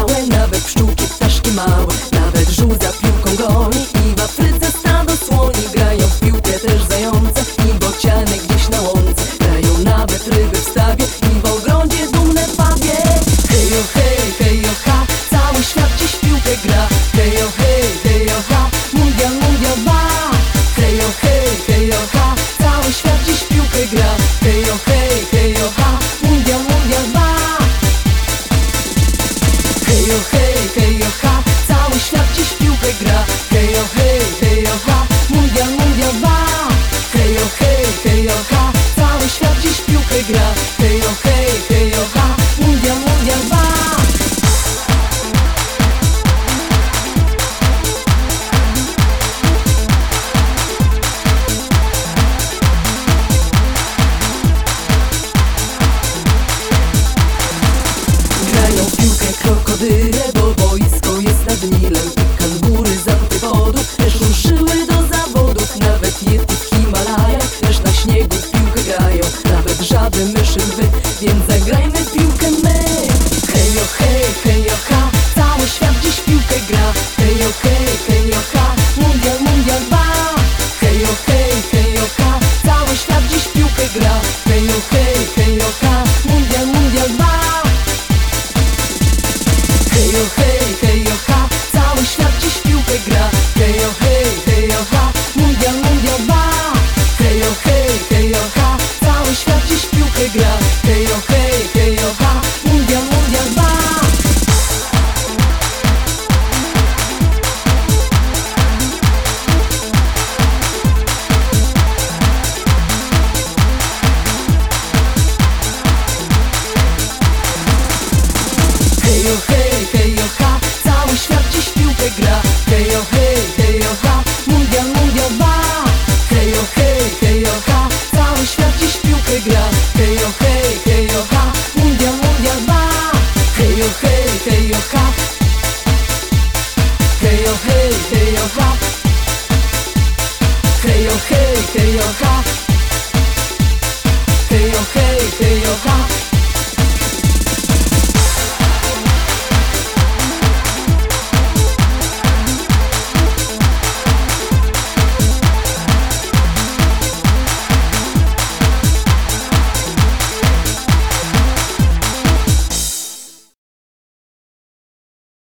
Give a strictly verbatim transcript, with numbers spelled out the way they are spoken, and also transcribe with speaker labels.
Speaker 1: białe, nawet pszczółki, ptaszki małe. Nawet żółw za piłką goni i w Afryce stado słoni. Grają w piłkę też zające i bociany gdzieś na łące. Grają nawet ryby w stawie i w ogrodzie dumne pawie. Hejo hej, hejo ha, cały świat dziś w piłkę gra. Hejo hej, hejo ha, mundial, mundial ba. Hejo hej, hejo ha, cały świat dziś w piłkę gra. Hejo hej, hejo ha, mundial, mundial ba. Hejo hej, hejo ha, cały świat dziś w piłkę gra. Hejo hej, hejo ha, mundial, mundial ba. Hejo hej, hejo ha, cały świat dziś w piłkę gra. Hejo hej, hejo ha, mundial, mundial ba. Grają w piłkę krokodyle, bo boisko jest nad Nilem. I kangury z antywodów też ruszyły do zawodów. Nawet yeti w Himalajach też na śniegu w piłkę grają. Nawet żaby, myszy, lwy, więc zagrajmy w piłkę my. Hejo hej, hejo ha, cały świat dziś w piłkę gra. Hejo hej, hejo ha, mundial, mundial ba. Hejo hej, hejo ha, cały świat dziś w piłkę gra. Hejo hej, hejo ha, mundial, mundial ba. Hejo hej, hejo ha, cały świat dziś w piłkę gra. Hejo hej, hejo ha, mundial, mundial ba. Hejo hej, hejo ha, cały świat dziś w piłkę gra. Hejo hej, hejo ha, mundial, mundial ba. Hejo hej, hejo ha, cały świat dziś w piłkę gra. Hejo hej, hejo ha, mundial, mundial ba. Hejo hej, hejo ha, cały świat dziś w piłkę gra. Hejo hej, hejo ha, mundial, mundial ba. Hejo hej, hejo ha. Hejo hej, hejo ha. Hejo hej, hejo ha.